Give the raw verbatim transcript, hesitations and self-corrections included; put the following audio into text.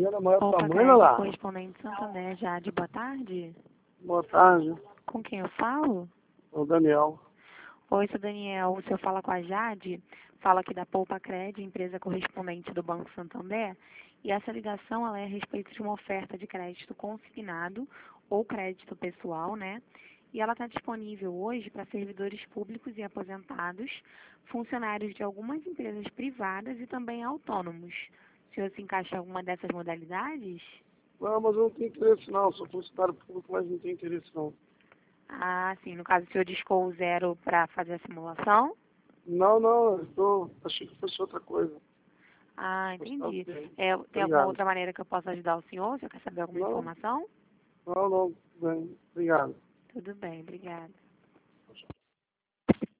Imagina, mãe Opa, pra mãe, Crédito lá. Correspondente Santander, Jade, boa tarde. Boa tarde, Com quem eu falo? o Daniel. Oi, seu Daniel, o senhor fala com a Jade, fala aqui da Poupa Cred, empresa correspondente do Banco Santander, e essa ligação ela é a respeito de uma oferta de crédito consignado ou crédito pessoal, né? E ela está disponível hoje para servidores públicos e aposentados, funcionários de algumas empresas privadas e também autônomos. O senhor se encaixa em alguma dessas modalidades? Não, mas eu não tenho interesse não, sou funcionário público, mas não tenho interesse não. Ah, sim. No caso, o senhor discou o zero para fazer a simulação? Não, não, eu tô, achei que fosse outra coisa. Ah, Mas tá entendi. ok. É, tem alguma Obrigado. outra maneira que eu possa ajudar o senhor? O senhor quer saber alguma Não, informação? não, não, bem, obrigado. Tudo bem, obrigada.